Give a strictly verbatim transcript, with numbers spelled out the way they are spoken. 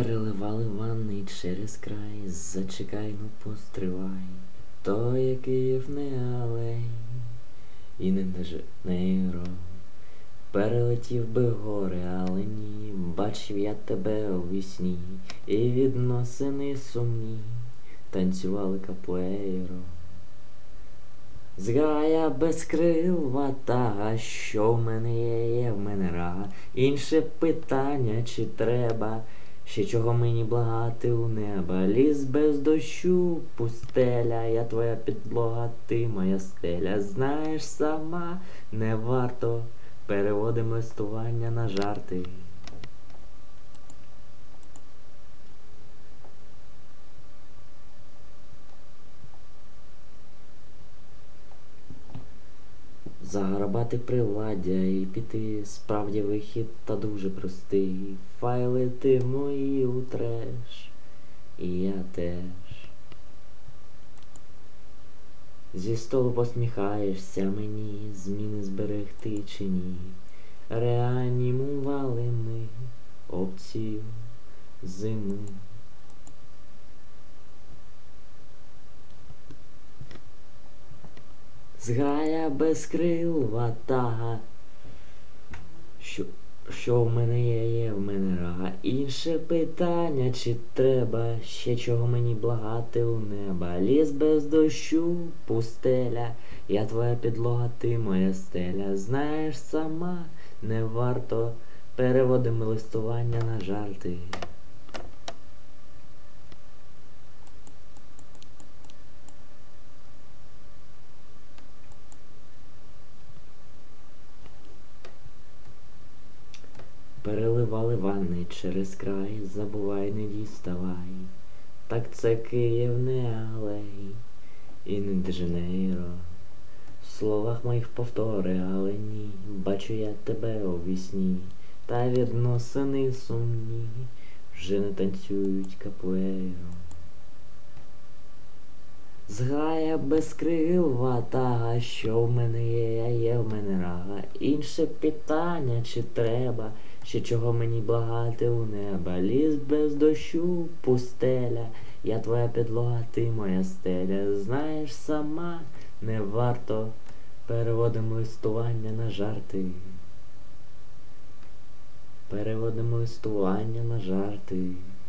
Переливали ванни через край, зачекай, ну постривай, то є Київ не алей, і не Де-Жанейро. Перелетів би гори, але ні, бачив я тебе у вісні, і відносини сумні танцювали капуейро. Зграя без крил ватага, що в мене є, є в мене рага. Інше питання, чи треба ще чого мені благати у неба. Ліс без дощу, пустеля, я твоя підлога, ти моя стеля. Знаєш сама, не варто, переводим листування на жарти. Заграбати приладдя і піти, справді вихід та дуже простий. Файли ти мої у треш, і я теж. Зі столу посміхаєшся мені, зміни зберегти чи ні. Реанімували ми опцію зими. Зграя без крил ватага, що, що в мене є, є в мене рага. Інше питання, чи треба ще чого мені благати у неба. Ліс без дощу, пустеля, я твоя підлога, ти моя стеля. Знаєш сама, не варто, переводимо листування на жарти. Переливали ванни через край, забувай, не діставай. Так це Київ не алей, і не Де-Жанейро. В словах моїх повтори, але ні, бачу я тебе у вісні, та відносини сумні вже не танцюють капуейро. Зграя без крил ватага, що в мене є, а є в мене рага. Інше питання, чи треба ще чого мені благати у неба. Ліс без дощу, пустеля, я твоя підлога, ти моя стеля. Знаєш сама, не варто, переводимо листування на жарти. Переводимо листування на жарти.